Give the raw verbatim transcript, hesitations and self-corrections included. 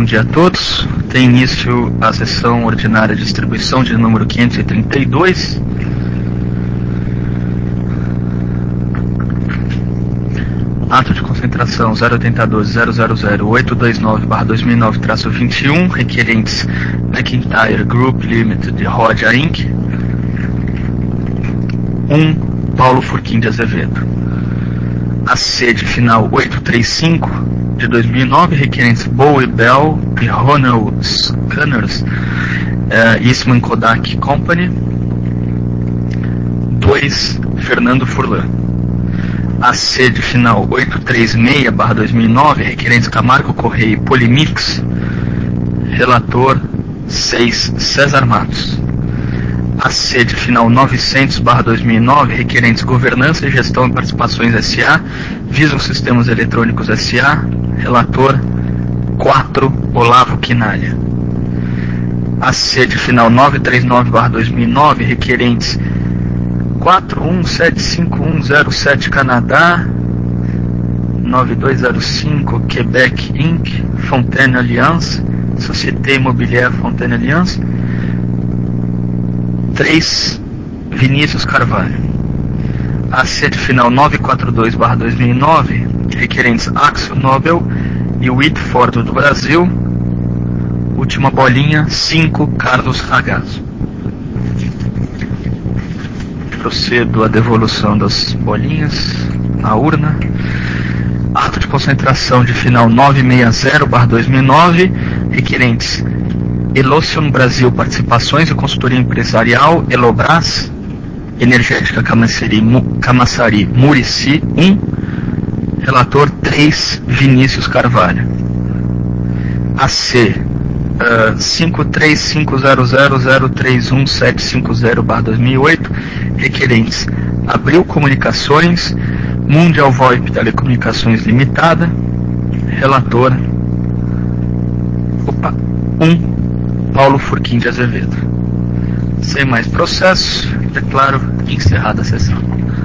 dia a todos. Tem início a sessão ordinária de distribuição de número quinhentos e trinta e dois. Ato de concentração zero oito dois zero zero zero oito dois nove barra dois mil e nove traço vinte e um, requerentes McIntyre Group Limited, Rodia Incorporated. um. Paulo Furquim de Azevedo. A sede final oitocentos e trinta e cinco de dois mil e nove, requerentes Bowie Bell e Ronald Scanners, uh, Eastman Kodak Company. dois. Fernando Furlan. A sede final oitocentos e trinta e seis barra dois mil e nove, requerentes Camargo Correia e Polimix. Relator seis. César Matos. A sede final novecentos barra dois mil e nove, requerentes Governança e Gestão e Participações S A, Visum Sistemas Eletrônicos S A. Relator quatro. Olavo Quinalha. A sede final novecentos e trinta e nove barra dois mil e nove, requerentes quatro um sete cinco um zero sete Canadá, nove dois zero cinco Quebec Incorporated, Fontaine Alliance, Société Immobilière Fontaine Alliance. três. Vinícius Carvalho. A sede final novecentos e quarenta e dois barra dois mil e nove, requerentes Axel Nobel e Whitford do Brasil. Última bolinha, cinco. Carlos Ragazzo. Procedo à devolução das bolinhas à urna. Ato de concentração de final novecentos e sessenta barra dois mil e nove, requerentes Elocion Brasil Participações e Consultoria Empresarial, Elobras, Energética Camaçari, Camaçari Murici um. Relator três. Vinícius Carvalho. A C uh, cinco três cinco zero zero zero três um sete cinco zero barra dois mil e oito, requerentes Abril Comunicações, Mundial VoIP Telecomunicações Limitada. Relator opa, um. Paulo Furquim de Azevedo. Sem mais processo, declaro encerrada a sessão.